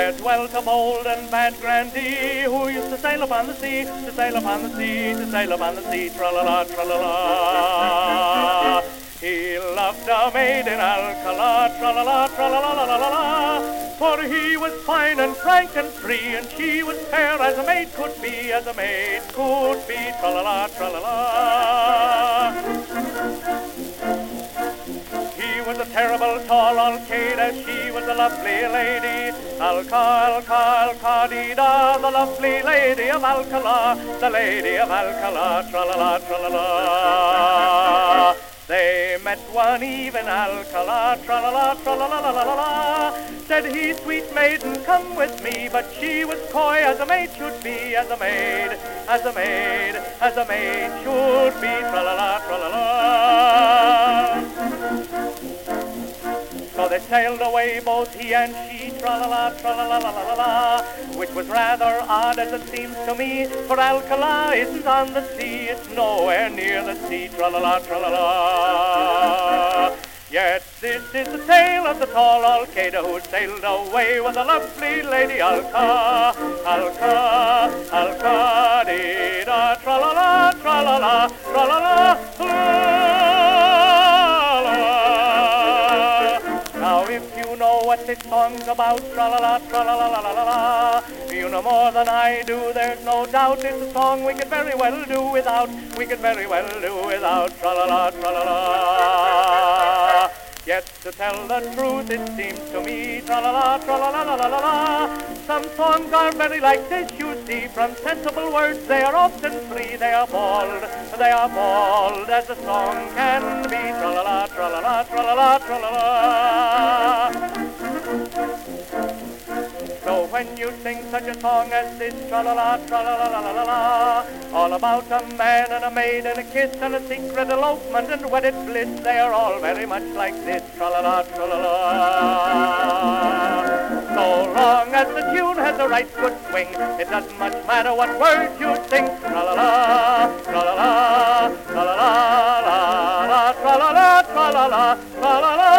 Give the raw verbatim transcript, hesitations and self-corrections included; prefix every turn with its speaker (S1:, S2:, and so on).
S1: There dwelt a bold and bad grandee who used to sail upon the sea, to sail upon the sea, to sail upon the sea, tra-la-la, tra-la-la. He loved a maid in Alcala, tra-la-la, tra-la-la-la-la-la, for he was fine and frank and free, and she was fair as a maid could be, as a maid could be, tra-la-la, tra-la-la. He was a terrible tall Alcade, as she was a lovely lady, Alca, Alca, Alca-dee-da, the lovely lady of Alcala, the lady of Alcala, tra-la-la, tra-la-la. They met one eve in Alcala, tra-la-la, tra-la-la-la-la-la. Said he, sweet maiden, come with me, but she was coy as a maid should be, as a maid, as a maid, as a maid should be, tra-la-la, tra-la-la. So they sailed away, both he and she, tra-la-la, tra-la-la-la-la-la, which was rather odd as it seems to me, for Alcala isn't on the sea, it's nowhere near the sea, tra-la-la, tra-la-la. Yet this is the tale of the tall Alcade who sailed away with the lovely lady Alca, Alca, Alca-dee-da, tra-la-la, tra-la-la, tra-la-la, what this song's about, tra-la-la, tra-la-la-la-la-la. You know more than I do, there's no doubt it's a song we could very well do without, we could very well do without, tra-la-la, tra-la-la. Yet to tell the truth, it seems to me, tra-la-la, tra-la-la-la-la-la, some songs are very like this, you see, from sensible words they are often free, they are bald, they are bald as a song can be, tra-la-la, tra-la-la, tra-la-la, tra-la-la. So when you sing such a song as this, tra-la-la, tra-la-la-la-la-la, all about a man and a maid and a kiss and a secret elopement and wedded bliss, they are all very much like this, tra-la-la, tra-la-la. So long as the tune has a right good swing, it doesn't much matter what words you sing, tra-la-la, tra-la-la, tra-la-la, la-la, tra-la-la, tra-la-la, tra-la-la.